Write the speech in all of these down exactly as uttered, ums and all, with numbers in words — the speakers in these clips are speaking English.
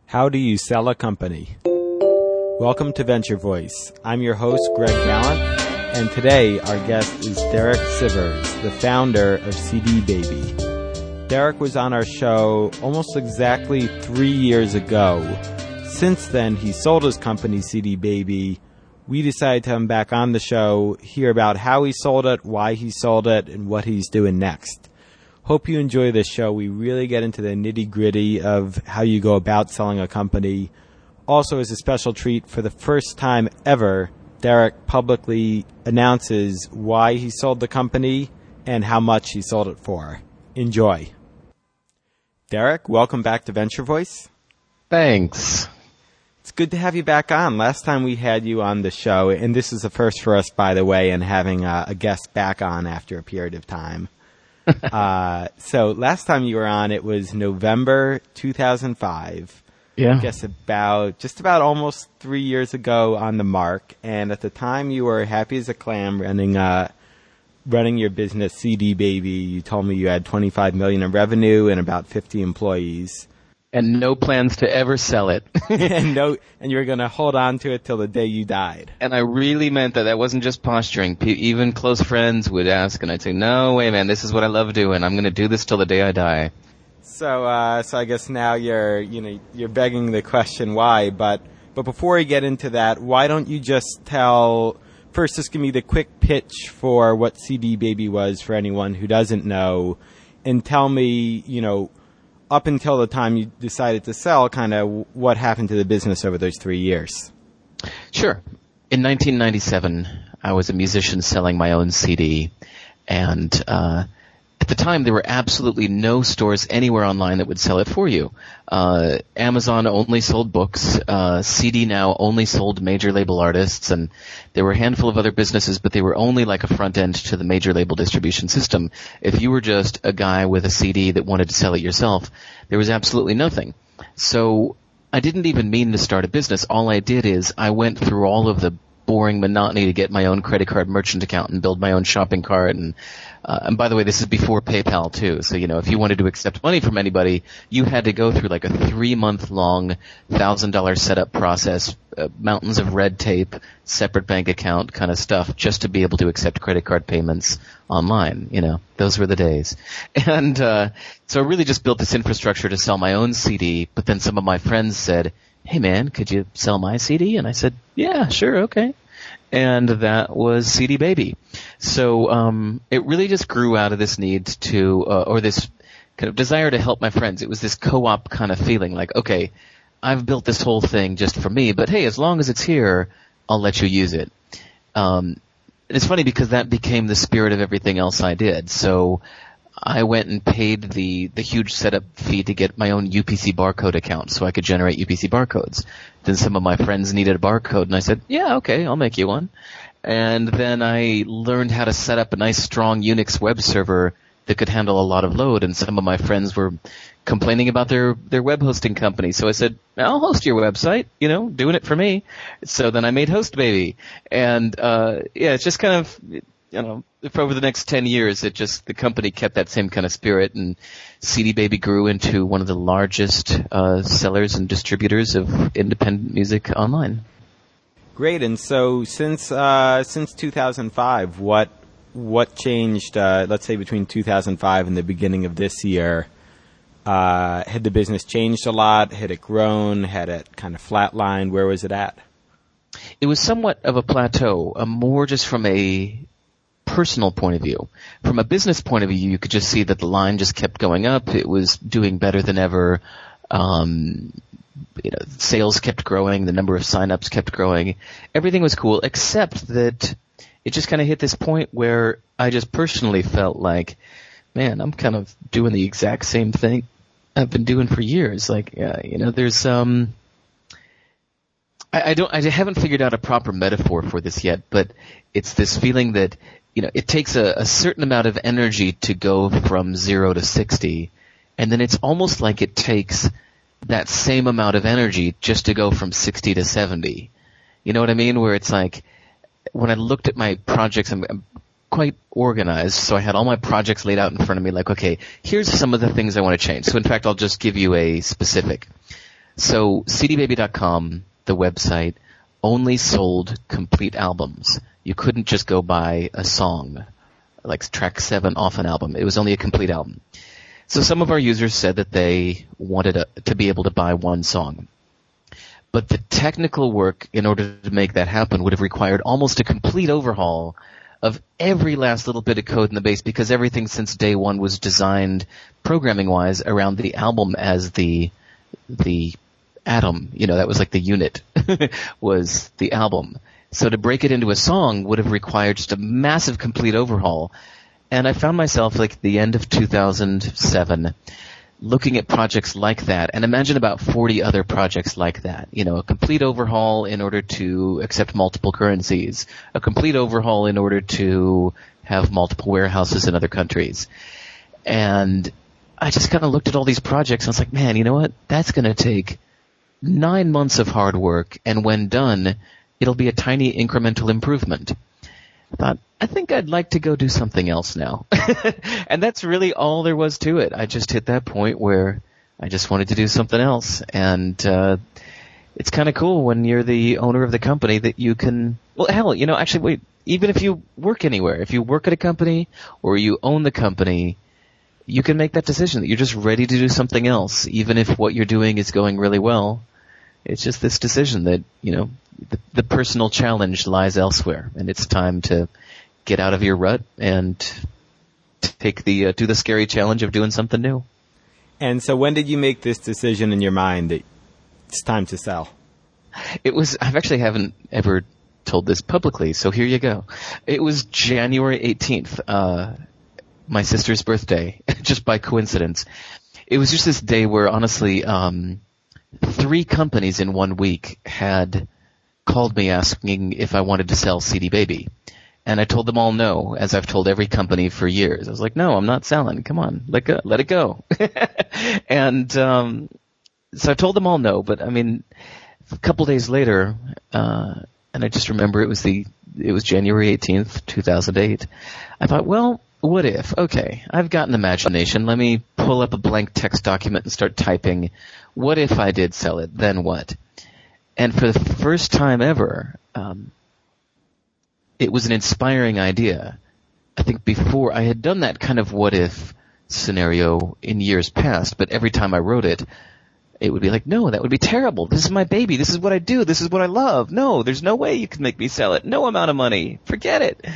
How do you sell a company? Welcome to Venture Voice. I'm your host, Greg Gallant, and today our guest is Derek Sivers, the founder of C D Baby. Derek was on our show almost exactly three years ago. Since then, he sold his company, C D Baby. We decided to have him back on the show, hear about how he sold it, why he sold it, and what he's doing next. Hope you enjoy this show. We really get into the nitty-gritty of how you go about selling a company. Also, as a special treat, for the first time ever, Derek publicly announces why he sold the company and how much he sold it for. Enjoy. Derek, welcome back to Venture Voice. Thanks. It's good to have you back on. Last time we had you on the show, and this is the first for us, by the way, in having a, a guest back on after a period of time. uh, so last time you were on, it was November two thousand five. Yeah. I guess about, just about almost three years ago on the mark. And at the time you were happy as a clam running, uh, running your business, C D Baby. You told me you had twenty-five million dollars in revenue and about fifty employees. And no plans to ever sell it. and no, and you were going to hold on to it till the day you died. And I really meant that. That wasn't just posturing. Pe- even close friends would ask, and I'd say, no, wait, man, this is what I love doing. I'm going to do this till the day I die. So, uh, so I guess now you're, you know, you're begging the question why, but, but before we get into that, why don't you just tell, first just give me the quick pitch for what C D Baby was for anyone who doesn't know, and tell me, you know, up until the time you decided to sell, kind of what happened to the business over those three years. Sure. In nineteen ninety-seven, I was a musician selling my own C D, and uh at the time, there were absolutely no stores anywhere online that would sell it for you. Uh, Amazon only sold books. Uh, C D Now only sold major label artists, and there were a handful of other businesses, but they were only like a front end to the major label distribution system. If you were just a guy with a C D that wanted to sell it yourself, there was absolutely nothing. So I didn't even mean to start a business. All I did is I went through all of the boring monotony to get my own credit card merchant account and build my own shopping cart. And uh, and by the way, this is before PayPal too. So, you know, if you wanted to accept money from anybody, you had to go through like a three-month-long, one thousand dollars setup process, uh, mountains of red tape, separate bank account kind of stuff just to be able to accept credit card payments online. You know, those were the days. And uh so I really just built this infrastructure to sell my own C D, but then some of my friends said, hey man, could you sell my C D? And I said, yeah, sure, okay. And that was C D Baby. So um it really just grew out of this need to, uh, or this kind of desire to help my friends. It was this co-op kind of feeling like, okay, I've built this whole thing just for me, but hey, as long as it's here, I'll let you use it. Um and it's funny because that became the spirit of everything else I did. So I went and paid the, the huge setup fee to get my own U P C barcode account so I could generate U P C barcodes. Then some of my friends needed a barcode, and I said, yeah, okay, I'll make you one. And then I learned how to set up a nice, strong Unix web server that could handle a lot of load, and some of my friends were complaining about their, their web hosting company. So I said, I'll host your website, you know, doing it for me. So then I made HostBaby. And, uh, yeah, it's just kind of, you know, for over the next ten years, it just, the company kept that same kind of spirit, and C D Baby grew into one of the largest uh sellers and distributors of independent music online. Great. And so since uh since two thousand five, what what changed, uh let's say between two thousand five and the beginning of this year? Uh had the business changed a lot? Had it grown? Had it kind of flatlined? Where was it at? It was somewhat of a plateau, uh, more just from a personal point of view. From a business point of view, you could just see that the line just kept going up. It was doing better than ever. Um, you know, sales kept growing. The number of signups kept growing. Everything was cool, except that it just kind of hit this point where I just personally felt like, man, I'm kind of doing the exact same thing I've been doing for years. Like, uh, you know, there's um, I, I don't, I haven't figured out a proper metaphor for this yet, but it's this feeling that, you know, it takes a, a certain amount of energy to go from zero to sixty, and then it's almost like it takes that same amount of energy just to go from sixty to seventy. You know what I mean? Where it's like, when I looked at my projects, I'm, I'm quite organized, so I had all my projects laid out in front of me like, okay, here's some of the things I want to change. So in fact, I'll just give you a specific. So C D Baby dot com, the website, only sold complete albums. You couldn't just go buy a song, like track seven off an album. It was only a complete album. So some of our users said that they wanted a, to be able to buy one song. But the technical work in order to make that happen would have required almost a complete overhaul of every last little bit of code in the base, because everything since day one was designed programming-wise around the album as the the atom. You know, that was like the unit was the album. So to break it into a song would have required just a massive complete overhaul. And I found myself, like, the end of two thousand seven, looking at projects like that, and imagine about forty other projects like that. You know, a complete overhaul in order to accept multiple currencies, a complete overhaul in order to have multiple warehouses in other countries. And I just kind of looked at all these projects and I was like, man, you know what? That's going to take nine months of hard work, and when done, it'll be a tiny incremental improvement. I thought, I think I'd like to go do something else now. And that's really all there was to it. I just hit that point where I just wanted to do something else. And uh it's kind of cool when you're the owner of the company that you can, well, hell, you know, actually, wait, even if you work anywhere, if you work at a company or you own the company, you can make that decision that you're just ready to do something else, even if what you're doing is going really well. It's just this decision that, you know, the, the personal challenge lies elsewhere, and it's time to get out of your rut and take the uh, do the scary challenge of doing something new. And so when did you make this decision in your mind that it's time to sell? It was, I actually haven't ever told this publicly, so here you go. It was January eighteenth, uh, my sister's birthday, just by coincidence. It was just this day where, honestly, um, three companies in one week had called me asking if I wanted to sell C D Baby. And I told them all no, as I've told every company for years. I was like, no, I'm not selling. Come on, let go, let it go. And um so I told them all no, but I mean, a couple days later, uh and I just remember it was the it was January eighteenth, two thousand eight. I thought, well, what if? Okay, I've got an imagination. Let me pull up a blank text document and start typing. What if I did sell it? Then what? And for the first time ever, um, it was an inspiring idea. I think before I had done that kind of what if scenario in years past, but every time I wrote it, it would be like, no, that would be terrible. This is my baby. This is what I do. This is what I love. No, there's no way you can make me sell it. No amount of money. Forget it.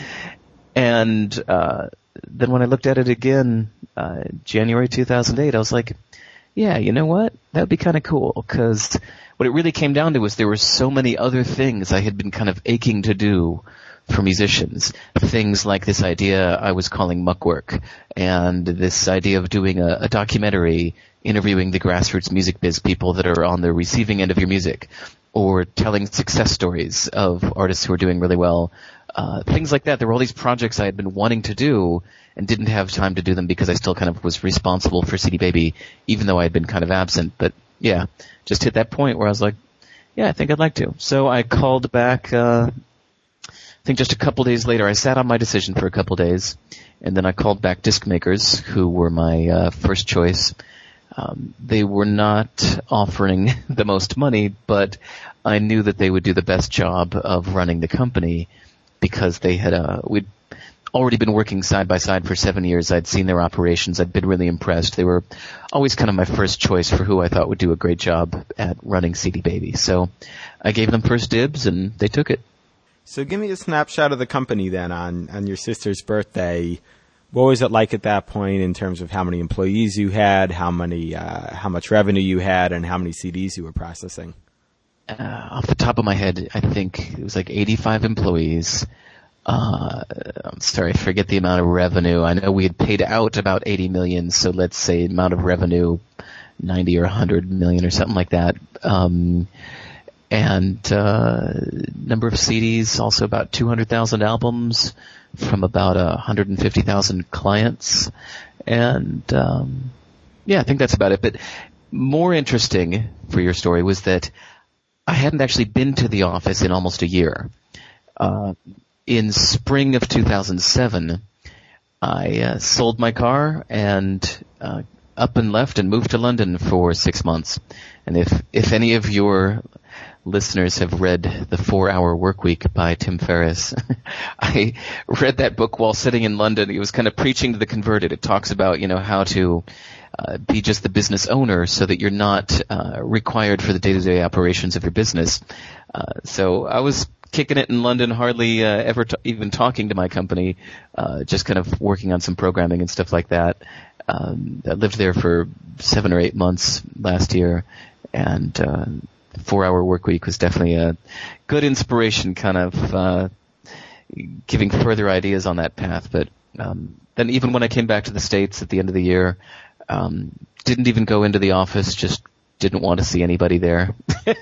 And uh then when I looked at it again, uh January two thousand eight, I was like, yeah, you know what? That would be kind of cool, because what it really came down to was there were so many other things I had been kind of aching to do for musicians. Things like this idea I was calling muckwork, and this idea of doing a, a documentary interviewing the grassroots music biz people that are on the receiving end of your music, or telling success stories of artists who are doing really well. Uh, things like that. There were all these projects I had been wanting to do and didn't have time to do them because I still kind of was responsible for C D Baby, even though I had been kind of absent. But yeah, just hit that point where I was like, yeah, I think I'd like to. So I called back, uh, I think just a couple days later. I sat on my decision for a couple days, and then I called back Disc Makers, who were my uh, first choice. Um, they were not offering the most money, but I knew that they would do the best job of running the company, because they had, uh, we'd already been working side by side for seven years. I'd seen their operations. I'd been really impressed. They were always kind of my first choice for who I thought would do a great job at running C D Baby. So I gave them first dibs, and they took it. So give me a snapshot of the company then on, on your sister's birthday. What was it like at that point in terms of how many employees you had, how many, uh, how much revenue you had, and how many C Ds you were processing? Uh, off the top of my head, I think it was like eighty-five employees. Uh, I'm sorry, I forget the amount of revenue. I know we had paid out about eighty million, so let's say amount of revenue, ninety or one hundred million or something like that. Um, and, uh, number of C Ds, also about two hundred thousand albums from about uh, one hundred fifty thousand clients. And, um, yeah, I think that's about it. But more interesting for your story was that I hadn't actually been to the office in almost a year. Uh, in spring of two thousand seven, I uh, sold my car and uh, up and left and moved to London for six months. And if if any of your listeners have read The Four-Hour Workweek by Tim Ferriss, I read that book while sitting in London. He was kind of preaching to the converted. It talks about, you know, how to uh, be just the business owner so that you're not uh, required for the day-to-day operations of your business. Uh, so I was kicking it in London, hardly uh, ever t- even talking to my company, uh, just kind of working on some programming and stuff like that. Um, I lived there for seven or eight months last year, and uh, Four-Hour Workweek was definitely a good inspiration, kind of uh, giving further ideas on that path. But um, then even when I came back to the States at the end of the year, um, didn't even go into the office, just didn't want to see anybody there.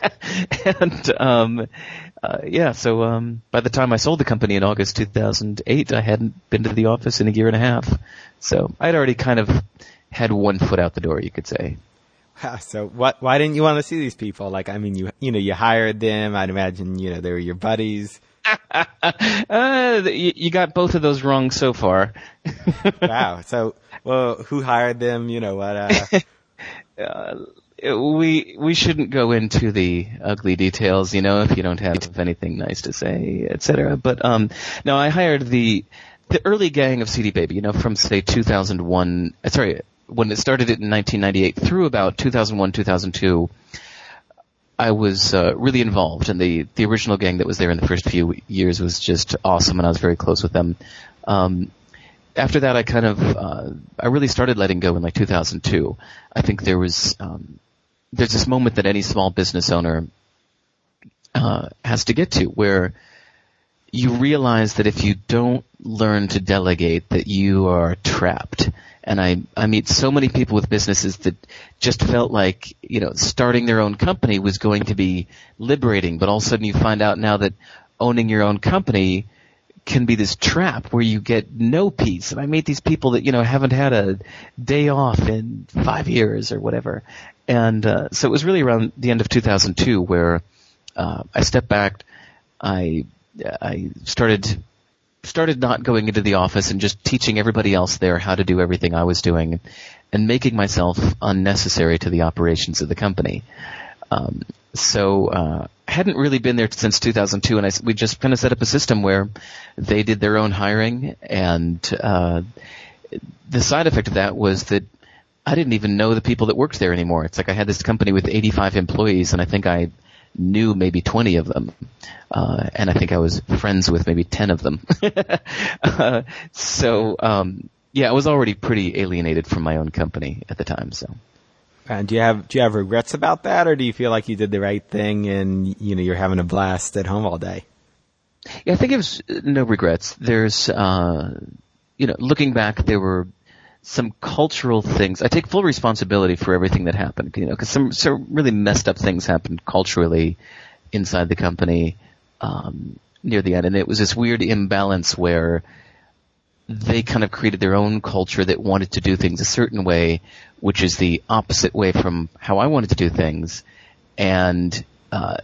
and um, uh, yeah, so um, by the time I sold the company in August two thousand eight, I hadn't been to the office in a year and a half. So I'd already kind of had one foot out the door, you could say. So what, why didn't you want to see these people? Like, I mean, you, you know, you hired them. I'd imagine, you know, they were your buddies. uh, you, you got both of those wrong so far. Wow. So, well, who hired them? You know what, uh, uh we, we shouldn't go into the ugly details, you know, if you don't have anything nice to say, et cetera. But, um, no, I hired the, the early gang of C D Baby, you know, from say two thousand one, sorry, when it started in nineteen ninety-eight through about two thousand one, two thousand two, I was uh, really involved, and the, the original gang that was there in the first few years was just awesome, and I was very close with them. Um, after that, I kind of, uh, I really started letting go in like two thousand two. I think there was, um, there's this moment that any small business owner uh, has to get to where you realize that if you don't learn to delegate, that you are trapped. And I, I meet so many people with businesses that just felt like, you know, starting their own company was going to be liberating, but all of a sudden you find out now that owning your own company can be this trap where you get no peace. And I meet these people that, you know, haven't had a day off in five years or whatever. And uh, so it was really around the end of two thousand two where uh, I stepped back, I I started started not going into the office and just teaching everybody else there how to do everything I was doing and making myself unnecessary to the operations of the company. Um, so uh, I hadn't really been there since two thousand two, and I, we just kind of set up a system where they did their own hiring, and uh, the side effect of that was that I didn't even know the people that worked there anymore. It's like I had this company with eighty-five employees, and I think I knew maybe twenty of them, uh, and I think I was friends with maybe ten of them. uh, so, um, yeah, I was already pretty alienated from my own company at the time. So, and do you have do you have regrets about that, or do you feel like you did the right thing and you know you're having a blast at home all day? Yeah, I think it was no regrets. There's, uh, you know, looking back, there were some cultural things. I take full responsibility for everything that happened, you know, because some, some really messed up things happened culturally inside the company um, near the end, and it was this weird imbalance where they kind of created their own culture that wanted to do things a certain way, which is the opposite way from how I wanted to do things, and uh,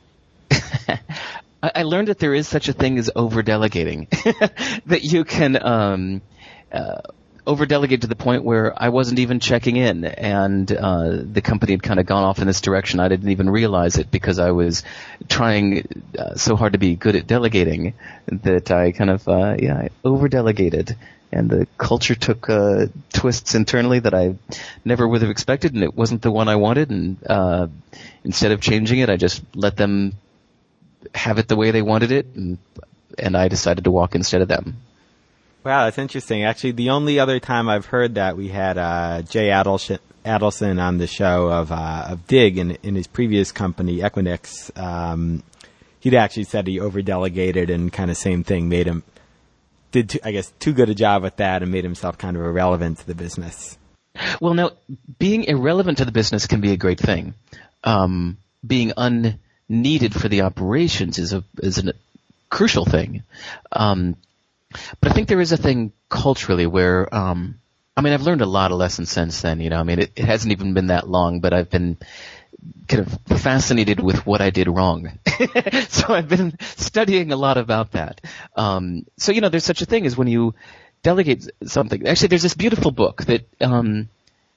I, I learned that there is such a thing as over-delegating, that you can um, uh, over-delegate to the point where I wasn't even checking in, and uh, the company had kind of gone off in this direction. I didn't even realize it because I was trying uh, so hard to be good at delegating that I kind of, uh, yeah, I over-delegated. And the culture took uh, twists internally that I never would have expected, and it wasn't the one I wanted. And uh, instead of changing it, I just let them have it the way they wanted it, and, and I decided to walk instead of them. Wow, that's interesting. Actually, the only other time I've heard that, we had uh, Jay Adelson, Adelson on the show of uh, of Dig in, in his previous company, Equinix. Um, he'd actually said he over-delegated and kind of same thing, made him, did, too, I guess, too good a job with that and made himself kind of irrelevant to the business. Well, now, being irrelevant to the business can be a great thing. Um, being unneeded for the operations is a is a crucial thing. Um But I think there is a thing culturally where, um, I mean, I've learned a lot of lessons since then, you know, I mean, it, it hasn't even been that long, but I've been kind of fascinated with what I did wrong. So I've been studying a lot about that. Um, so, you know, there's such a thing as when you delegate something. Actually, there's this beautiful book that, um,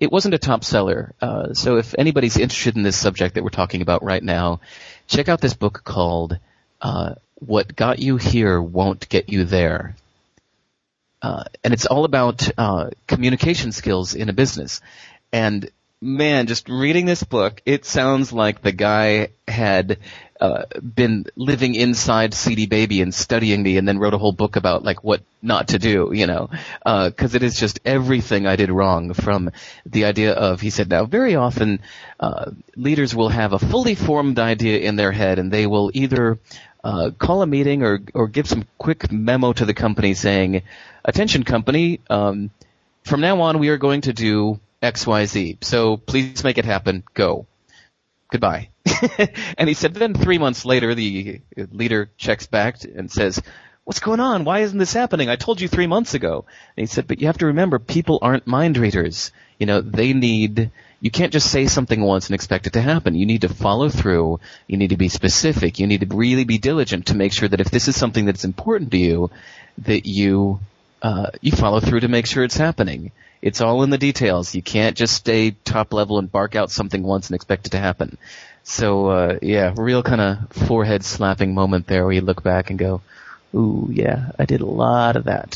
it wasn't a top seller. Uh, so if anybody's interested in this subject that we're talking about right now, check out this book called uh, What Got You Here Won't Get You There. Uh, and it's all about uh, communication skills in a business. And man, just reading this book, it sounds like the guy had uh, been living inside C D Baby and studying me and then wrote a whole book about like what not to do, you know, because uh, it is just everything I did wrong, from the idea of, he said, now very often uh, leaders will have a fully formed idea in their head and they will either uh, call a meeting or, or give some quick memo to the company saying, attention company, um, from now on we are going to do X Y Z. So please make it happen. Go. Goodbye. And he said then three months later, the leader checks back and says, what's going on? Why isn't this happening? I told you three months ago. And he said, but you have to remember, people aren't mind readers. You know, they need, you can't just say something once and expect it to happen. You need to follow through. You need to be specific. You need to really be diligent to make sure that if this is something that's important to you, that you, uh, you follow through to make sure it's happening. It's all in the details. You can't just stay top level and bark out something once and expect it to happen. So, uh, yeah, real kind of forehead slapping moment there where you look back and go, ooh, yeah, I did a lot of that.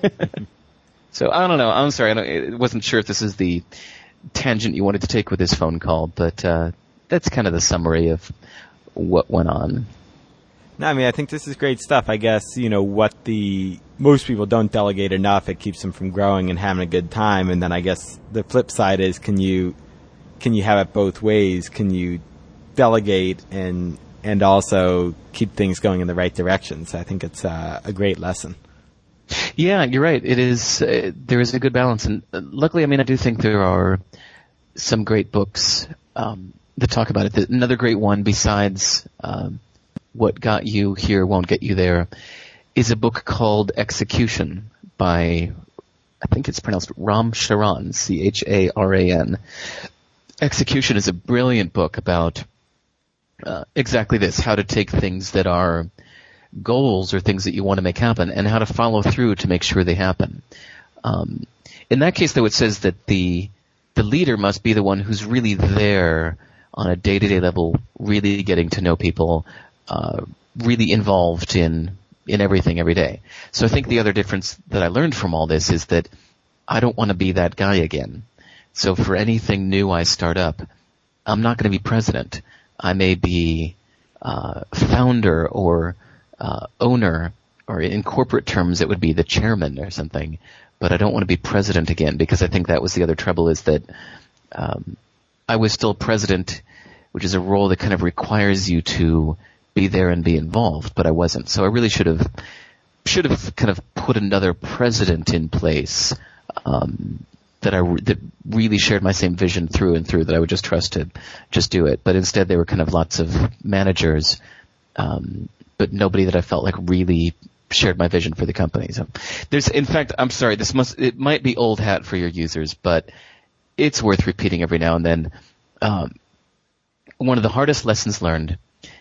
So, I don't know. I'm sorry. I, don't, I wasn't sure if this is the tangent you wanted to take with this phone call, but uh, that's kind of the summary of what went on. No, I mean, I think this is great stuff. I guess, you know, what the most people don't delegate enough, it keeps them from growing and having a good time. And then I guess the flip side is, can you can you have it both ways? Can you delegate and and also keep things going in the right direction? So I think it's uh, a great lesson. Yeah, you're right. It is. Uh, there is a good balance, and uh, luckily, I mean, I do think there are some great books um, that talk about it. Another great one besides um, What Got You Here Won't Get You There is a book called Execution by, I think it's pronounced Ram Charan, C H A R A N. Execution is a brilliant book about uh, exactly this, how to take things that are goals or things that you want to make happen and how to follow through to make sure they happen. Um, in that case, though, it says that the the leader must be the one who's really there on a day-to-day level, really getting to know people, uh, really involved in in everything every day. So I think the other difference that I learned from all this is that I don't want to be that guy again. So for anything new I start up, I'm not going to be president. I may be uh, founder or uh, owner, or in corporate terms it would be the chairman or something, but I don't want to be president again, because I think that was the other trouble, is that um, I was still president, which is a role that kind of requires you to be there and be involved, but I wasn't. So I really should have should have kind of put another president in place um, that I that really shared my same vision through and through, that I would just trust to just do it. But instead, they were kind of lots of managers, um, but nobody that I felt like really shared my vision for the company. So there's, in fact, I'm sorry, this must it might be old hat for your users, but it's worth repeating every now and then. Um, one of the hardest lessons learned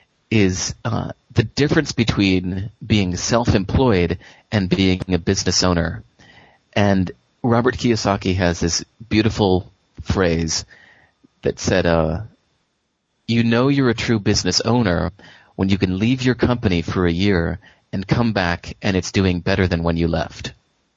is uh, the difference between being self-employed and being a business owner. And Robert Kiyosaki has this beautiful phrase that said, uh, you know you're a true business owner when you can leave your company for a year and come back and it's doing better than when you left.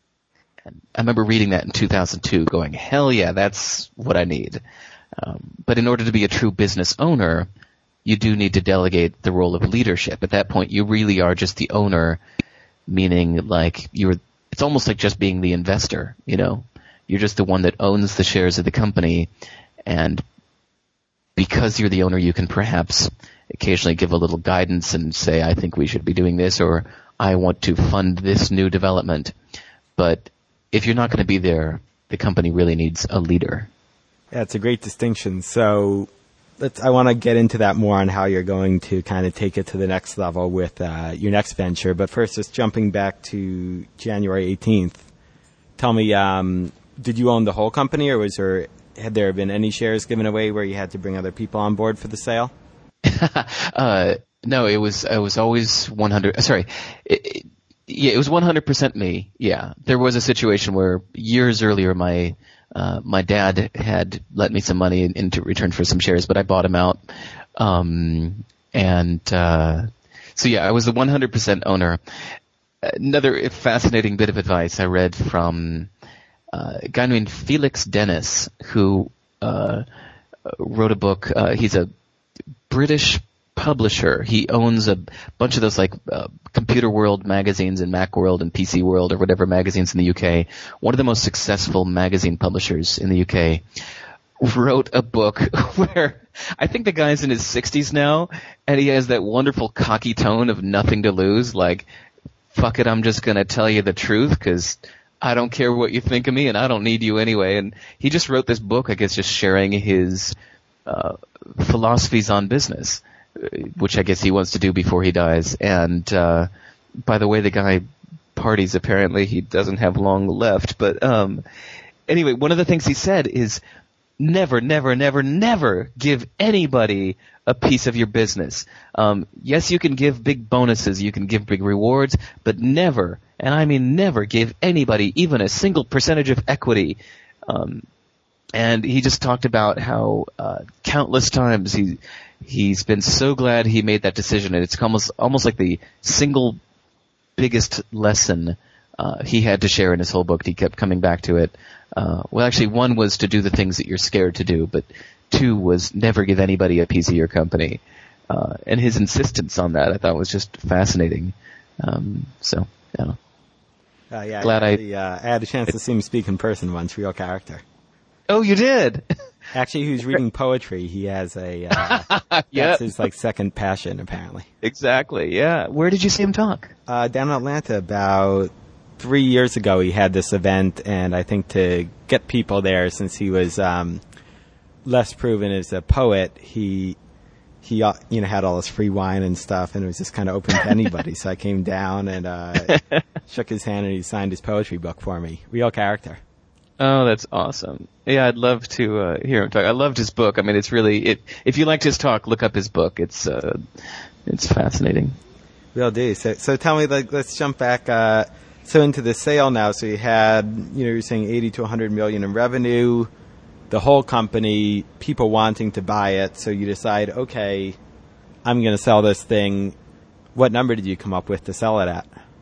And I remember reading that in two thousand two going, hell yeah, that's what I need. Um, but in order to be a true business owner, you do need to delegate the role of leadership. At that point, you really are just the owner, meaning like you're, it's almost like just being the investor, you know? You're just the one that owns the shares of the company, and because you're the owner, you can perhaps occasionally give a little guidance and say, I think we should be doing this, or I want to fund this new development. But if you're not going to be there, the company really needs a leader. Yeah, it's a great distinction. So let's, I want to get into that more on how you're going to kind of take it to the next level with uh, your next venture. But first, just jumping back to January eighteenth, tell me, um, did you own the whole company, or was there, had there been any shares given away where you had to bring other people on board for the sale? uh, no, it was, it was always one hundred, sorry, it, it, yeah, it was one hundred percent me. Yeah. There was a situation where years earlier my, Uh, my dad had lent me some money in, in return for some shares, but I bought him out. Um, and, uh, so yeah, I was the one hundred percent owner. Another fascinating bit of advice I read from uh, a guy named Felix Dennis, who, uh, wrote a book. Uh, he's a British publisher. He owns a bunch of those like uh, Computer World magazines and Macworld and P C World or whatever magazines in the U K. One of the most successful magazine publishers in the U K wrote a book where I think the guy's in his sixties now, and he has that wonderful cocky tone of nothing to lose, like, fuck it, I'm just going to tell you the truth because I don't care what you think of me and I don't need you anyway. And he just wrote this book, I guess, just sharing his uh, philosophies on business, which I guess he wants to do before he dies. And uh, by the way, the guy parties, apparently he doesn't have long left. But um, anyway, one of the things he said is never, never, never, never give anybody a piece of your business. Um, yes, you can give big bonuses, you can give big rewards, but never, and I mean never, give anybody even a single percentage of equity. Um, and he just talked about how uh, countless times he he's been so glad he made that decision, and it's almost almost like the single biggest lesson uh, he had to share in his whole book. He kept coming back to it. Uh, well, actually, one was to do the things that you're scared to do, but two was never give anybody a piece of your company. Uh, and his insistence on that I thought was just fascinating. Um, so, yeah. Uh, yeah, Glad I, I, actually, uh, I had a chance to see him speak in person once, real character. Oh, you did? Actually, he was reading poetry. He has a, uh, yep. that's his like second passion, apparently. Exactly, yeah. Where did you see him talk? Uh, down in Atlanta about three years ago. He had this event, and I think to get people there, since he was, um, less proven as a poet, he, he, uh, you know, had all this free wine and stuff, and it was just kind of open to anybody. So I came down and, uh, shook his hand, and he signed his poetry book for me. Real character. Oh, that's awesome. Yeah, I'd love to uh, hear him talk. I loved his book. I mean, it's really, it, if you liked his talk, look up his book. It's uh, it's fascinating. Will do. So, so tell me, like, let's jump back uh, so into the sale now. So you had, you know, you're saying eighty to one hundred million in revenue, the whole company, people wanting to buy it. So you decide, okay, I'm going to sell this thing. What number did you come up with to sell it at?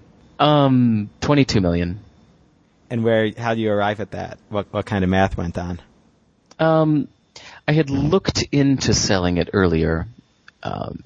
Um, twenty-two million. And where? How do you arrive at that? What what kind of math went on? Um, I had looked into selling it earlier, um,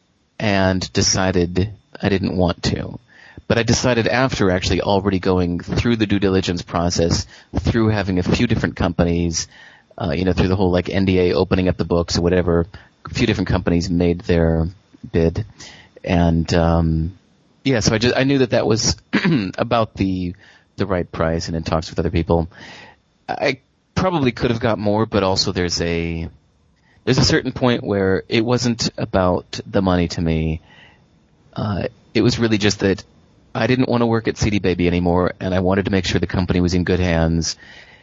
and decided I didn't want to. But I decided after actually already going through the due diligence process, through having a few different companies, uh, you know, through the whole like N D A opening up the books or whatever, a few different companies made their bid, and um, yeah, so I just I knew that that was about the the right price, and in talks with other people. I probably could have got more, but also there's a there's a certain point where it wasn't about the money to me. Uh, it was really just that I didn't want to work at C D Baby anymore, and I wanted to make sure the company was in good hands.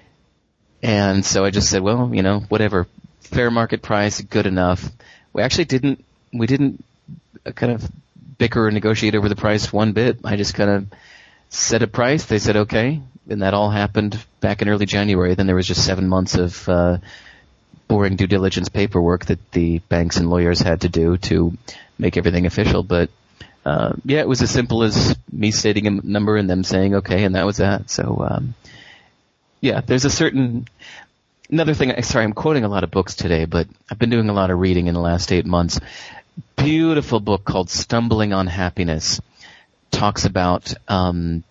And so I just said, well, you know, whatever, fair market price, good enough. We actually didn't we didn't kind of bicker or negotiate over the price one bit. I just kind of set a price. They said okay, and that all happened back in early January. Then there was just seven months of uh, boring due diligence paperwork that the banks and lawyers had to do to make everything official. But uh, yeah, it was as simple as me stating a number and them saying okay, and that was that. So um, yeah, there's a certain another thing. Sorry, I'm quoting a lot of books today, but I've been doing a lot of reading in the last eight months. Beautiful book called Stumbling on Happiness. Talks about um,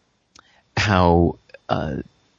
how uh,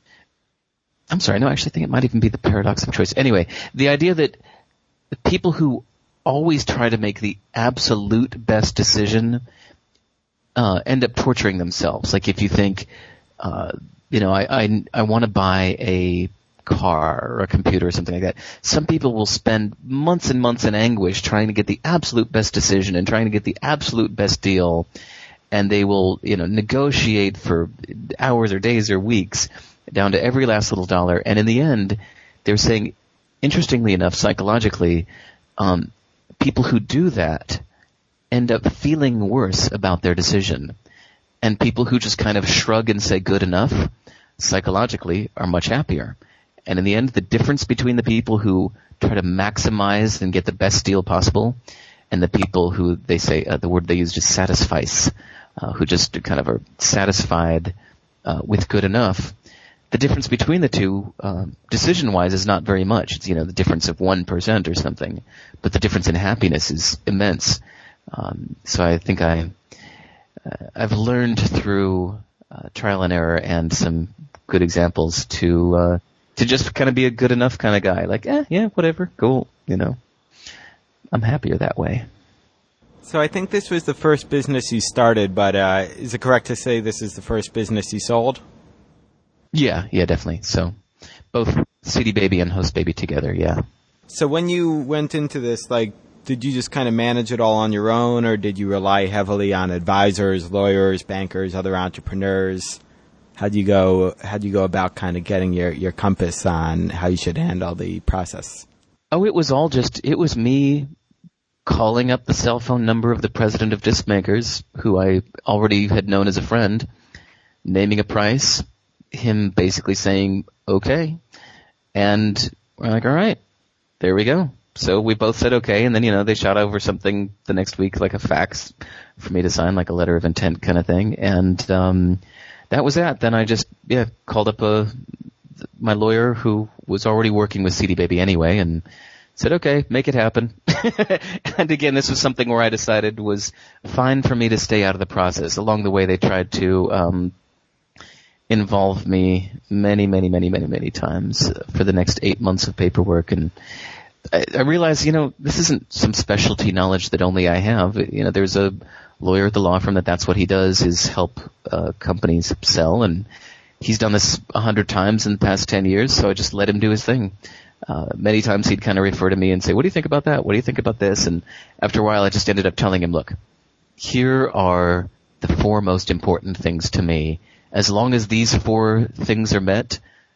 I'm sorry, no, I actually think it might even be The Paradox of Choice. Anyway, the idea that the people who always try to make the absolute best decision uh, end up torturing themselves. Like if you think, uh, you know, I I, I want to buy a car or a computer or something like that. Some people will spend months and months in anguish trying to get the absolute best decision and trying to get the absolute best deal. And they will, you know, negotiate for hours or days or weeks down to every last little dollar. And in the end, they're saying, interestingly enough, psychologically, um, people who do that end up feeling worse about their decision. And people who just kind of shrug and say good enough, psychologically, are much happier. And in the end, the difference between the people who try to maximize and get the best deal possible and the people who they say, uh, the word they used is satisfice, uh, who just kind of are satisfied uh, with good enough, the difference between the two, uh, decision-wise, is not very much. It's, you know, the difference of one percent or something. But the difference in happiness is immense. Um, so I think I, uh, I've learned through uh, trial and error and some good examples to uh, to just kind of be a good enough kind of guy. Like, eh, yeah, whatever, cool, you know. I'm happier that way. So I think this was the first business you started, but uh, is it correct to say this is the first business you sold? Yeah, yeah, definitely. So both C D Baby and Host Baby together, yeah. So when you went into this, like, did you just kind of manage it all on your own, or did you rely heavily on advisors, lawyers, bankers, other entrepreneurs? How'd you go, how'd you go about kind of getting your, your compass on how you should handle the process? Oh, it was all just, it was me calling up the cell phone number of the president of Disc Makers, who I already had known as a friend, naming a price, him basically saying, okay. And we're like, all right, there we go. So we both said okay, and then, you know, they shot over something the next week, like a fax for me to sign, like a letter of intent kind of thing. And um that was that. Then I just, yeah, called up a, my lawyer who was already working with C D Baby anyway and said, okay, make it happen. And again, this was something where I decided was fine for me to stay out of the process. Along the way, they tried to um involve me many, many, many, many, many times for the next eight months of paperwork. And I, I realized, you know, this isn't some specialty knowledge that only I have. You know, there's a lawyer at the law firm that that's what he does, is help uh, companies sell. And he's done this a hundred times in the past ten years, so I just let him do his thing. Uh, many times he'd kind of refer to me and say, what do you think about that? What do you think about this? And after a while, I just ended up telling him, look, here are the four most important things to me. As long as these four things are met,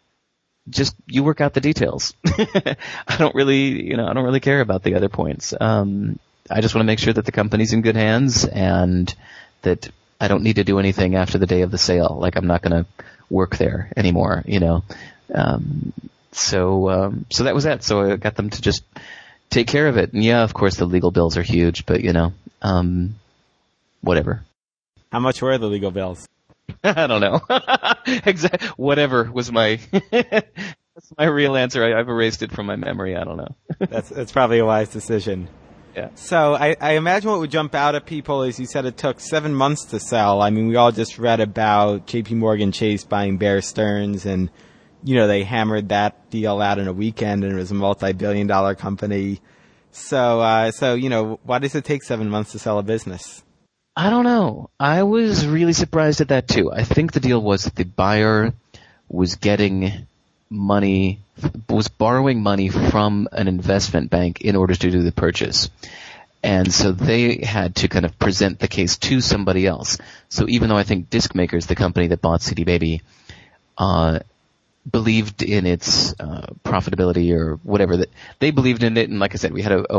just you work out the details. I don't really, you know, I don't really care about the other points. Um, I just want to make sure that the company's in good hands and that I don't need to do anything after the day of the sale. Like, I'm not going to work there anymore, you know. Um, so, um, so that was that. So I got them to just take care of it. And yeah, of course the legal bills are huge, but you know, um, whatever. How much were the legal bills? I don't know. Exactly. Whatever was my that's my real answer. I, I've erased it from my memory. I don't know. that's that's probably a wise decision. Yeah. So I, I imagine what would jump out at people is you said it took seven months to sell. I mean, we all just read about J P Morgan Chase buying Bear Stearns, and you know they hammered that deal out in a weekend, and it was a multi-billion dollar company. So uh, so you know, why does it take seven months to sell a business? I don't know. I was really surprised at that too. I think the deal was that the buyer was getting money, was borrowing money from an investment bank in order to do the purchase. And so they had to kind of present the case to somebody else. So even though I think Disc Makers, the company that bought C D Baby, uh, believed in its uh, profitability or whatever, that they believed in it. And like I said, we had a, a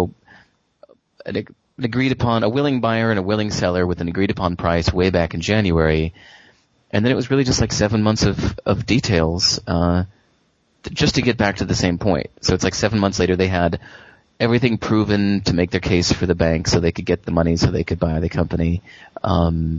an, an agreed upon, a willing buyer and a willing seller with an agreed upon price way back in January. And then it was really just like seven months of, of details, uh, just to get back to the same point. So it's like seven months later they had everything proven to make their case for the bank so they could get the money so they could buy the company. Um,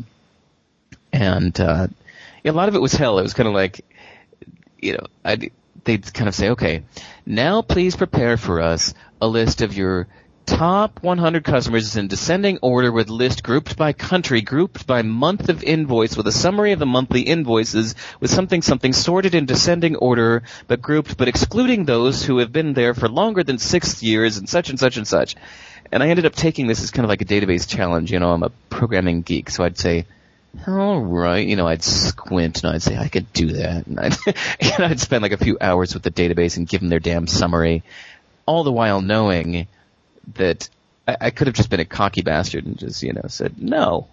and, uh, a lot of it was hell. It was kind of like, you know, I'd, they'd kind of say, okay, now please prepare for us a list of your top one hundred customers in descending order with list grouped by country, grouped by month of invoice with a summary of the monthly invoices with something something sorted in descending order but grouped but excluding those who have been there for longer than six years and such and such and such. And I ended up taking this as kind of like a database challenge. You know, I'm a programming geek, so I'd say, all right, you know, I'd squint and I'd say I could do that. And I'd, and I'd spend like a few hours with the database and give them their damn summary, all the while knowing that I, I could have just been a cocky bastard and just, you know, said, no,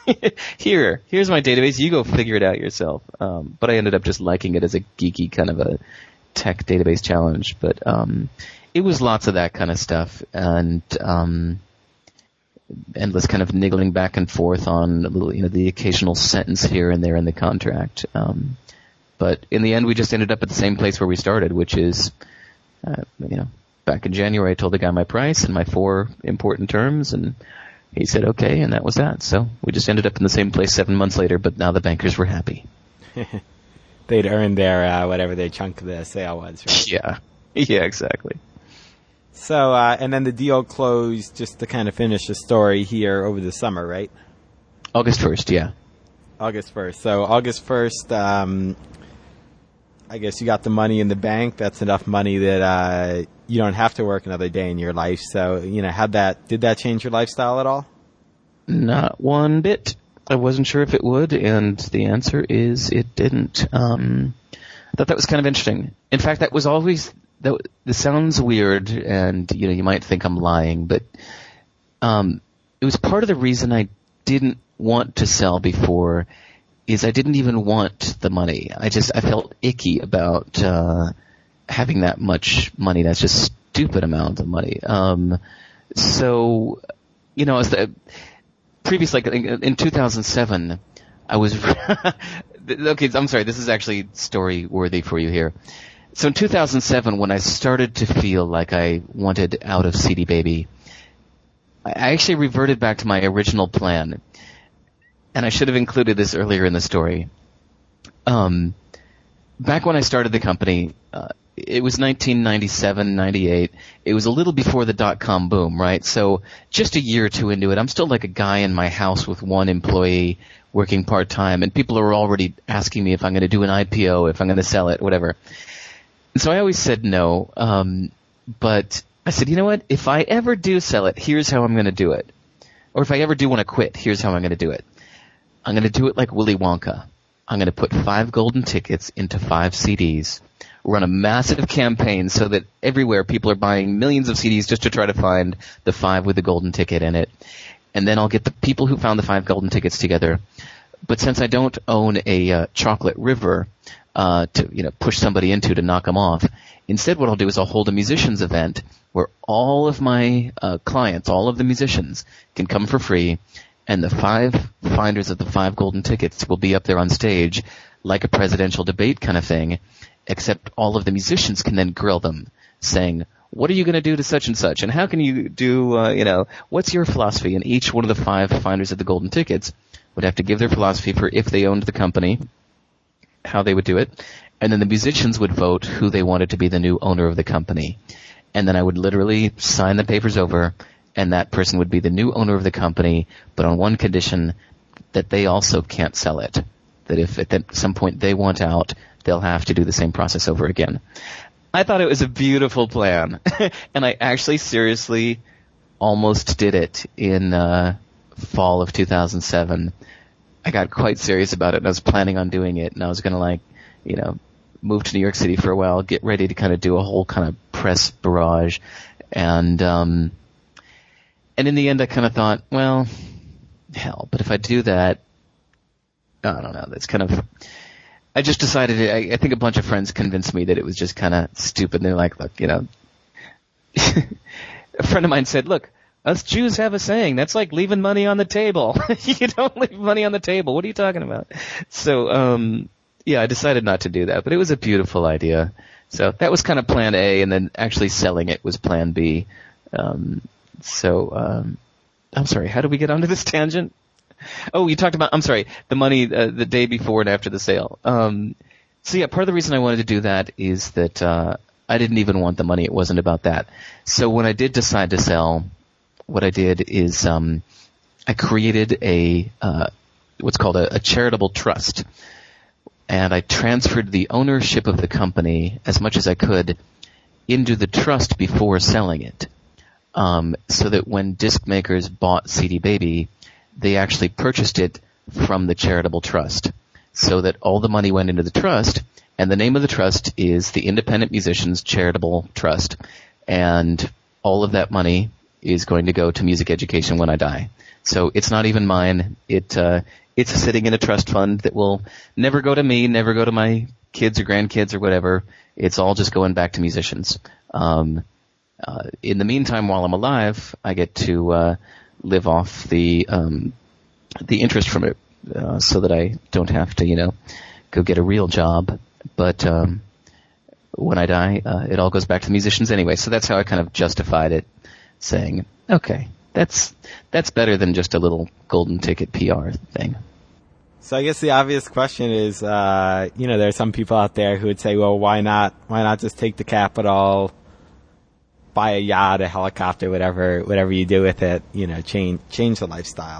here, here's my database, you go figure it out yourself. Um, but I ended up just liking it as a geeky kind of a tech database challenge. But um, it was lots of that kind of stuff and um, endless kind of niggling back and forth on, you know, the occasional sentence here and there in the contract. Um, But in the end, we just ended up at the same place where we started, which is, uh, you know, back in January, I told the guy my price and my four important terms, and he said okay, and that was that. So we just ended up in the same place seven months later, but now the bankers were happy. They'd earned their, uh, whatever their chunk of the sale was, right? Yeah. Yeah, exactly. So, uh, and then the deal closed, just to kind of finish the story here, over the summer, right? August first, yeah. August first. So August first, um, I guess you got the money in the bank. That's enough money that, uh, you don't have to work another day in your life. So, you know, how'd that, did that change your lifestyle at all? Not one bit. I wasn't sure if it would, and the answer is it didn't. Um, I thought that was kind of interesting. In fact, that was always, that, this sounds weird, and, you know, you might think I'm lying, but, um, it was part of the reason I didn't want to sell before is I didn't even want the money. I just, I felt icky about, uh, having that much money. That's just stupid amount of money. Um, so, you know, as the, previous, like, in two thousand seven, I was, okay, I'm sorry, this is actually story worthy for you here. So in two thousand seven, when I started to feel like I wanted out of C D Baby, I actually reverted back to my original plan. And I should have included this earlier in the story. Um, back when I started the company, uh, it was nineteen ninety-seven, ninety-eight. It was a little before the dot-com boom, right? So just a year or two into it, I'm still like a guy in my house with one employee working part-time, and people are already asking me if I'm going to do an I P O, if I'm going to sell it, whatever. And so I always said no, um, but I said, you know what? If I ever do sell it, here's how I'm going to do it. Or if I ever do want to quit, here's how I'm going to do it. I'm going to do it like Willy Wonka. I'm going to put five golden tickets into five C Ds, run a massive campaign so that everywhere people are buying millions of C Ds just to try to find the five with the golden ticket in it. And then I'll get the people who found the five golden tickets together. But since I don't own a uh, chocolate river uh, to, you know, push somebody into to knock them off, instead what I'll do is I'll hold a musicians event where all of my uh, clients, all of the musicians, can come for free. And the five finders of the five golden tickets will be up there on stage like a presidential debate kind of thing, except all of the musicians can then grill them, saying, what are you going to do to such and such? And how can you do, uh, you know, what's your philosophy? And each one of the five finders of the golden tickets would have to give their philosophy for if they owned the company, how they would do it. And then the musicians would vote who they wanted to be the new owner of the company. And then I would literally sign the papers over, and that person would be the new owner of the company, but on one condition, that they also can't sell it. That if at some point they want out, they'll have to do the same process over again. I thought it was a beautiful plan, and I actually seriously almost did it in uh fall of two thousand seven. I got quite serious about it, and I was planning on doing it, and I was going to, like, you know, move to New York City for a while, get ready to kind of do a whole kind of press barrage, and um And in the end, I kind of thought, well, hell, but if I do that, I don't know, that's kind of, I just decided, I, I think a bunch of friends convinced me that it was just kind of stupid. And they're like, look, you know, a friend of mine said, look, us Jews have a saying, that's like leaving money on the table. You don't leave money on the table. What are you talking about? So, um, yeah, I decided not to do that, but it was a beautiful idea. So that was kind of plan A, and then actually selling it was plan B. Um, So, um, I'm sorry, how did we get onto this tangent? Oh, you talked about, I'm sorry, the money uh, the day before and after the sale. Um, so yeah, part of the reason I wanted to do that is that, uh, I didn't even want the money. It wasn't about that. So when I did decide to sell, what I did is, um, I created a, uh, what's called a, a charitable trust. And I transferred the ownership of the company as much as I could into the trust before selling it. Um, so that when disc makers bought C D Baby, they actually purchased it from the charitable trust. So that all the money went into the trust, and the name of the trust is the Independent Musicians Charitable Trust. And all of that money is going to go to music education when I die. So it's not even mine. It, uh, it's sitting in a trust fund that will never go to me, never go to my kids or grandkids or whatever. It's all just going back to musicians. Um, Uh, in the meantime, while I'm alive, I get to uh, live off the um, the interest from it, uh, so that I don't have to, you know, go get a real job. But um, when I die, uh, it all goes back to the musicians anyway. So that's how I kind of justified it, saying, okay, that's that's better than just a little golden ticket P R thing. So I guess the obvious question is, uh, you know, there are some people out there who would say, well, why not, why not just take the capital, buy a yacht, a helicopter, whatever, whatever you do with it, you know, change, change the lifestyle.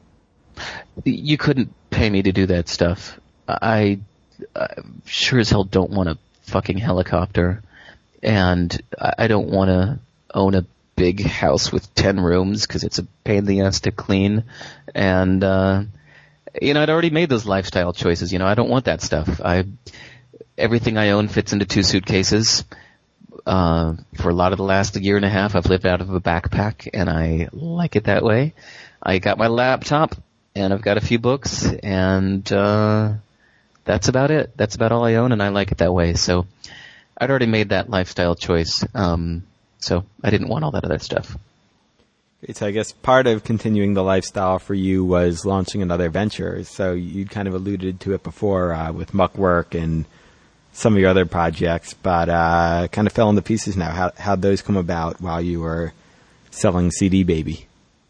You couldn't pay me to do that stuff. I, I sure as hell don't want a fucking helicopter, and I don't want to own a big house with ten rooms because it's a pain in the ass to clean, and, uh, you know, I'd already made those lifestyle choices. You know, I don't want that stuff. I, everything I own fits into two suitcases. Uh, for a lot of the last year and a half, I've lived out of a backpack, and I like it that way. I got my laptop, and I've got a few books, and, uh, that's about it. That's about all I own, and I like it that way. So I'd already made that lifestyle choice. Um, so I didn't want all that other stuff. So I guess part of continuing the lifestyle for you was launching another venture. So you'd kind of alluded to it before uh, with Muckwork and some of your other projects, but uh, kind of fell into pieces now. How, how'd those come about while you were selling C D Baby?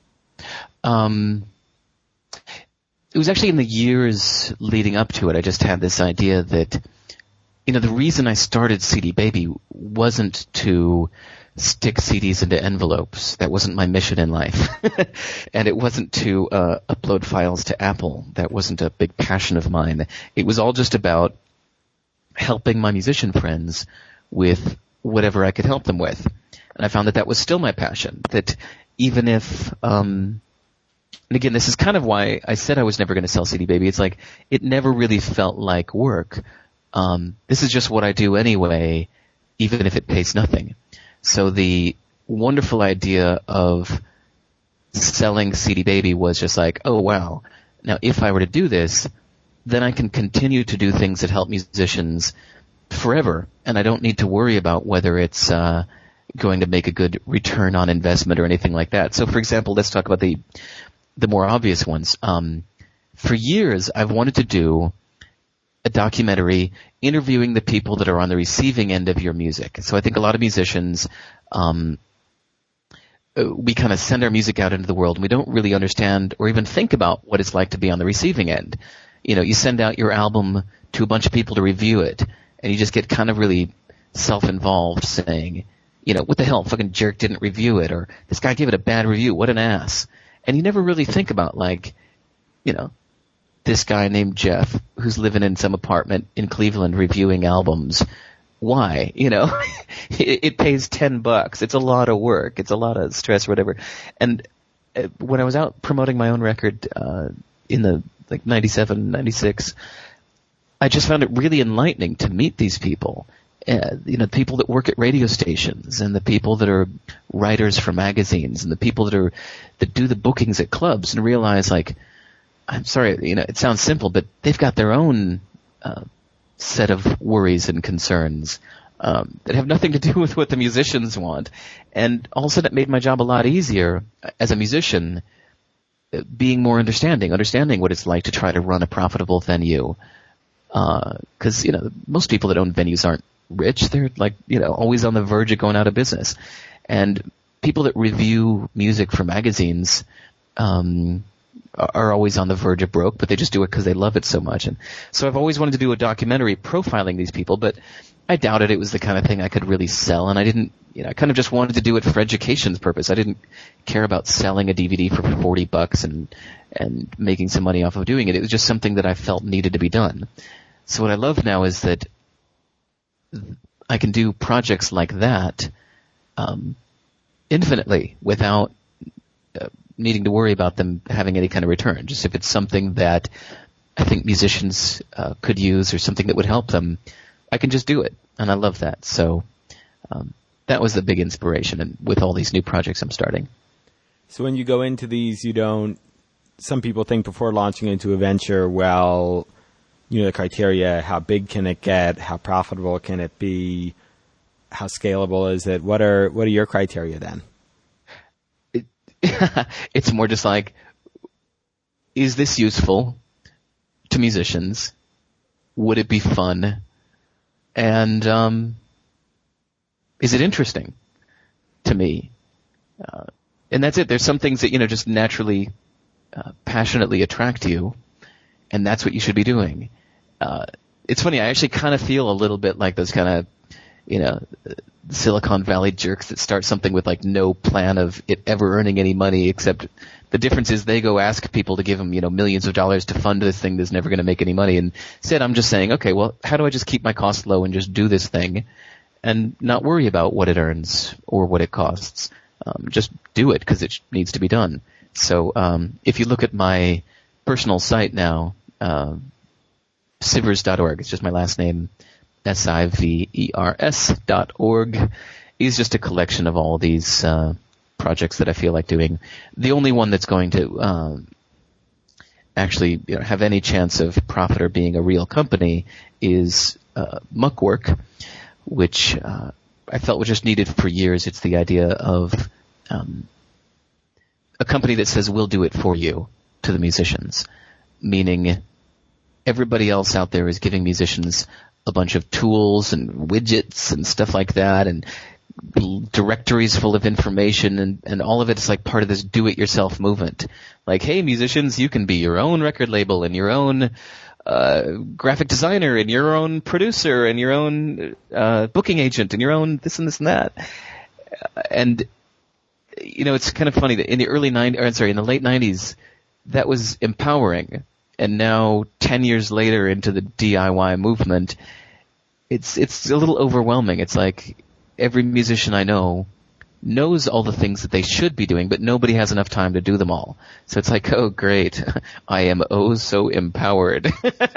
Um, it was actually in the years leading up to it. I just had this idea that, you know, the reason I started C D Baby wasn't to stick C Ds into envelopes. That wasn't my mission in life. And it wasn't to uh, upload files to Apple. That wasn't a big passion of mine. It was all just about helping my musician friends with whatever I could help them with. And I found that that was still my passion. That even if, um, and again, this is kind of why I said I was never going to sell C D Baby. It's like, it never really felt like work. Um, this is just what I do anyway, even if it pays nothing. So the wonderful idea of selling C D Baby was just like, oh wow, now if I were to do this, then I can continue to do things that help musicians forever, and I don't need to worry about whether it's uh, going to make a good return on investment or anything like that. So for example, let's talk about the the more obvious ones. Um, for years, I've wanted to do a documentary interviewing the people that are on the receiving end of your music. So I think a lot of musicians, um, we kind of send our music out into the world and we don't really understand or even think about what it's like to be on the receiving end. You know, you send out your album to a bunch of people to review it and you just get kind of really self-involved saying, you know, what the hell, fucking jerk didn't review it, or this guy gave it a bad review, what an ass. And you never really think about, like, you know, this guy named Jeff who's living in some apartment in Cleveland reviewing albums. Why? You know, it, it pays ten bucks. It's a lot of work. It's a lot of stress or whatever. And uh, when I was out promoting my own record, uh, in the, like, ninety-seven, ninety-six, I just found it really enlightening to meet these people. Uh, you know, people that work at radio stations and the people that are writers for magazines and the people that are, that do the bookings at clubs and realize, like, I'm sorry, you know, it sounds simple, but they've got their own uh, set of worries and concerns um, that have nothing to do with what the musicians want. And all of a sudden it made my job a lot easier as a musician, being more understanding, understanding what it's like to try to run a profitable venue. Because, uh, you know, most people that own venues aren't rich. They're, like, you know, always on the verge of going out of business. And people that review music for magazines um are always on the verge of broke, but they just do it because they love it so much. And so I've always wanted to do a documentary profiling these people, but I doubted it was the kind of thing I could really sell, and I didn't, you know, I kind of just wanted to do it for education's purpose. I didn't care about selling a D V D for forty bucks and, and making some money off of doing it. It was just something that I felt needed to be done. So what I love now is that I can do projects like that, um, infinitely without, uh, needing to worry about them having any kind of return. Just if it's something that I think musicians uh, could use or something that would help them, I can just do it. And I love that. So um, that was the big inspiration and with all these new projects I'm starting. So when you go into these, you don't, some people think before launching into a venture, well, you know, the criteria, how big can it get? How profitable can it be? How scalable is it? What are, what are your criteria then? It's more just like, is this useful to musicians? would it be fun? And um, is it interesting to me? Uh, and that's it. There's some things that, you know, just naturally, uh, passionately attract you, and that's what you should be doing. Uh, it's funny, I actually kind of feel a little bit like those kind of, you know, Silicon Valley jerks that start something with like no plan of it ever earning any money, except the difference is they go ask people to give them, you know, millions of dollars to fund this thing that's never going to make any money. And instead, I'm just saying, okay, well, how do I just keep my costs low and just do this thing and not worry about what it earns or what it costs? Um, just do it because it needs to be done. So um, if you look at my personal site now, uh, sivers dot org, it's just my last name, S I V E R S dot org, is just a collection of all these uh, projects that I feel like doing. The only one that's going to uh, actually, you know, have any chance of profit or being a real company is uh, Muckwork, which uh, I felt was just needed for years. It's the idea of um, a company that says, we'll do it for you to the musicians, meaning everybody else out there is giving musicians a bunch of tools and widgets and stuff like that, and directories full of information, and, and all of it's like part of this do-it-yourself movement. Like, hey, musicians, you can be your own record label and your own uh, graphic designer and your own producer and your own uh, booking agent and your own this and this and that. And, you know, it's kind of funny that in the early nineties, or sorry, in the late nineties, that was empowering. And now, ten years later into the D I Y movement, it's it's a little overwhelming. It's like every musician I know knows all the things that they should be doing, but nobody has enough time to do them all. So it's like, oh, great. I am oh so empowered.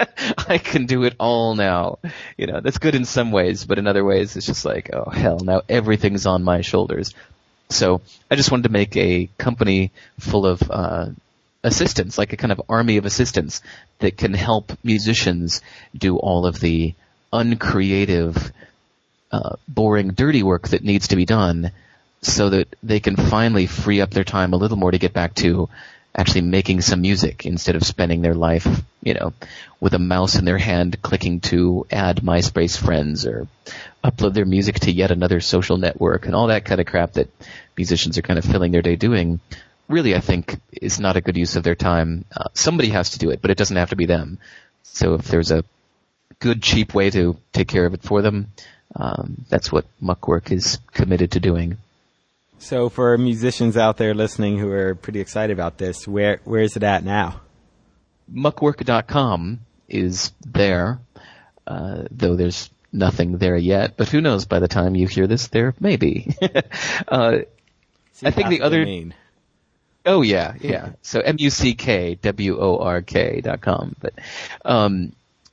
I can do it all now. You know, that's good in some ways, but in other ways, it's just like, oh, hell, now everything's on my shoulders. So I just wanted to make a company full of uh assistants, like a kind of army of assistants that can help musicians do all of the uncreative, uh, boring, dirty work that needs to be done so that they can finally free up their time a little more to get back to actually making some music instead of spending their life, you know, with a mouse in their hand clicking to add MySpace friends or upload their music to yet another social network and all that kind of crap that musicians are kind of filling their day doing. Really, I think, is not a good use of their time. Uh, somebody has to do it, but it doesn't have to be them. So if there's a good, cheap way to take care of it for them, um, that's what Muckwork is committed to doing. So for musicians out there listening who are pretty excited about this, where where is it at now? Muckwork dot com is there, uh, though there's nothing there yet. But who knows, by the time you hear this, there may be. uh, See, I think the other... Mean. Oh yeah, yeah. So M U C K W O R K dot com. But um,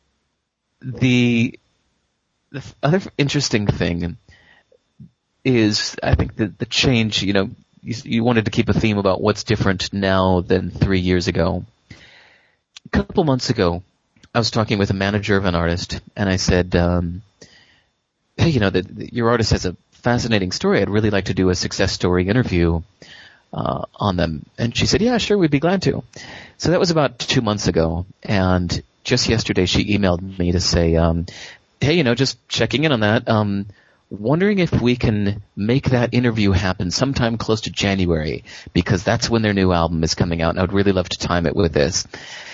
the the other interesting thing is, I think that the change. You know, you, you wanted to keep a theme about what's different now than three years ago. A couple months ago, I was talking with a manager of an artist, and I said, um, "Hey, you know, that your artist has a fascinating story. I'd really like to do a success story interview." Uh, on them. And she said, yeah, sure, we'd be glad to. So that was about two months ago. And just yesterday she emailed me to say, um, hey, you know, just checking in on that. Um, wondering if we can make that interview happen sometime close to January, because that's when their new album is coming out, and I would really love to time it with this.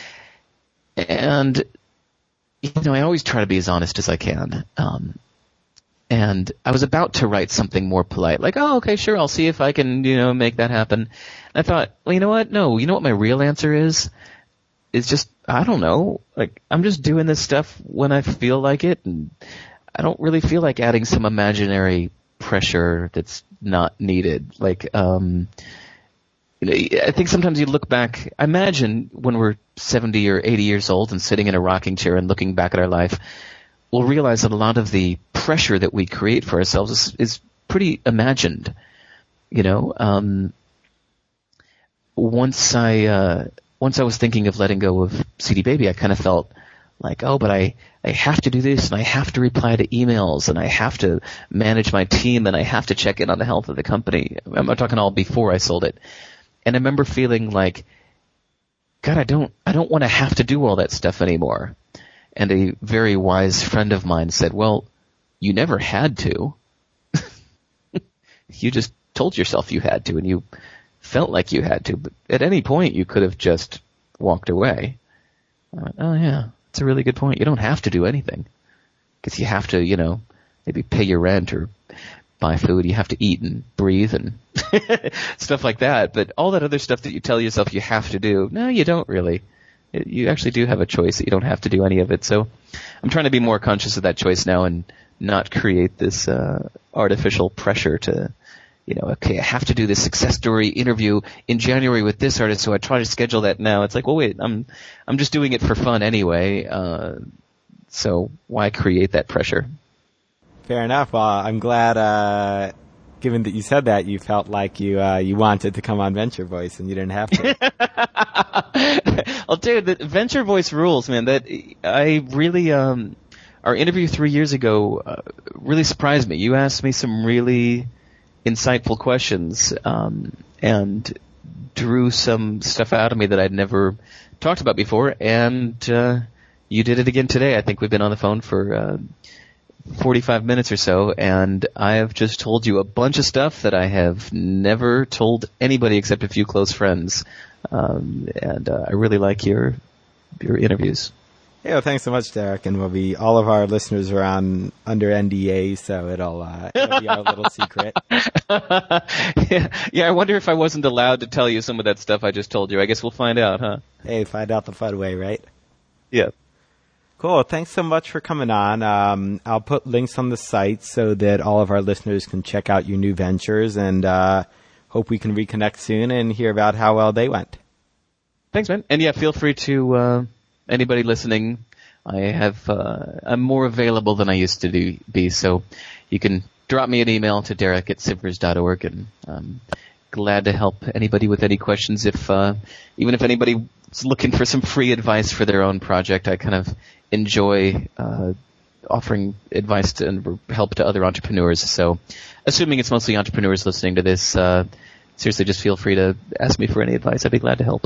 And, you know, I always try to be as honest as I can. Um, And I was about to write something more polite, like, oh, okay, sure, I'll see if I can, you know, make that happen. And I thought, well, you know what? No, you know what my real answer is? It's just, I don't know. Like, I'm just doing this stuff when I feel like it, and I don't really feel like adding some imaginary pressure that's not needed. Like, um, you know, I think sometimes you look back, I imagine when we're seventy or eighty years old and sitting in a rocking chair and looking back at our life, we'll realize that a lot of the pressure that we create for ourselves is, is pretty imagined. You know, um, once I, uh, once I was thinking of letting go of C D Baby, I kind of felt like, oh, but I, I have to do this, and I have to reply to emails, and I have to manage my team, and I have to check in on the health of the company. I'm talking all before I sold it. And I remember feeling like, God, I don't, I don't want to have to do all that stuff anymore. And a very wise friend of mine said, well, you never had to. You just told yourself you had to, and you felt like you had to. But at any point, you could have just walked away. I went, oh, yeah, that's a really good point. You don't have to do anything. Because you have to, you know, maybe pay your rent or buy food. You have to eat and breathe and stuff like that. But all that other stuff that you tell yourself you have to do, no, you don't really. You actually do have a choice that you don't have to do any of it. So I'm trying to be more conscious of that choice now and not create this uh, artificial pressure to, you know, okay, I have to do this success story interview in January with this artist, so I try to schedule that now. It's like, well, wait, I'm I'm just doing it for fun anyway, uh, so why create that pressure? Fair enough. Well, I'm glad, uh, given that you said that, you felt like you uh, you wanted to come on Venture Voice and you didn't have to. I'll tell you, the Venture Voice rules, man. That I really, um, our interview three years ago uh, really surprised me. You asked me some really insightful questions, um, and drew some stuff out of me that I'd never talked about before, and uh, you did it again today. I think we've been on the phone for uh, forty-five minutes or so, and I have just told you a bunch of stuff that I have never told anybody except a few close friends, um, and uh, I really like your your interviews. Yeah, well, thanks so much, Derek. And we'll be, all of our listeners are on under N D A, so it'll, uh, it'll be our little secret. yeah, yeah, I wonder if I wasn't allowed to tell you some of that stuff I just told you. I guess we'll find out, huh? Hey, find out the fun way, right? Yeah. Cool. Thanks so much for coming on. Um, I'll put links on the site so that all of our listeners can check out your new ventures, and uh, hope we can reconnect soon and hear about how well they went. Thanks, man. And yeah, feel free to, uh, anybody listening, I have, uh, I'm more available than I used to do, be, so you can drop me an email to derek at sivers dot org, and I'm glad to help anybody with any questions. If, uh, even if anybody's looking for some free advice for their own project, I kind of enjoy, uh, offering advice to, and help to other entrepreneurs. So, assuming it's mostly entrepreneurs listening to this, uh, seriously, just feel free to ask me for any advice. I'd be glad to help.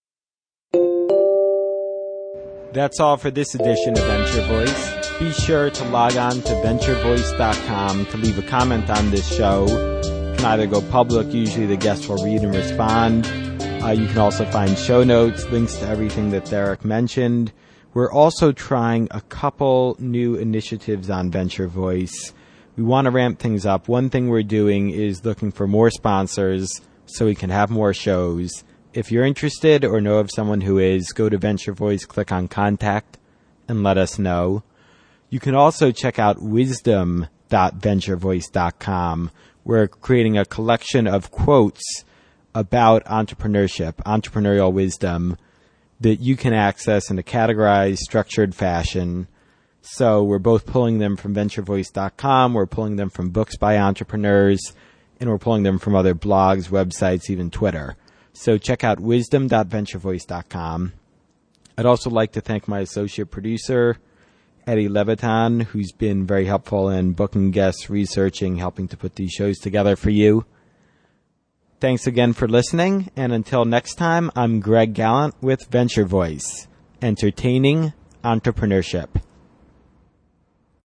That's all for this edition of Venture Voice. Be sure to log on to venture voice dot com to leave a comment on this show. You can either go public, usually the guest will read and respond. Uh, you can also find show notes, links to everything that Derek mentioned. We're also trying a couple new initiatives on Venture Voice. We want to ramp things up. One thing we're doing is looking for more sponsors so we can have more shows. If you're interested or know of someone who is, go to Venture Voice, click on Contact, and let us know. You can also check out wisdom dot venture voice dot com. We're creating a collection of quotes about entrepreneurship, entrepreneurial wisdom, that you can access in a categorized, structured fashion. So we're both pulling them from venture voice dot com, we're pulling them from books by entrepreneurs, and we're pulling them from other blogs, websites, even Twitter. So check out wisdom dot venture voice dot com. I'd also like to thank my associate producer, Eddie Leviton, who's been very helpful in booking guests, researching, helping to put these shows together for you. Thanks again for listening, and until next time, I'm Greg Gallant with Venture Voice, entertaining entrepreneurship.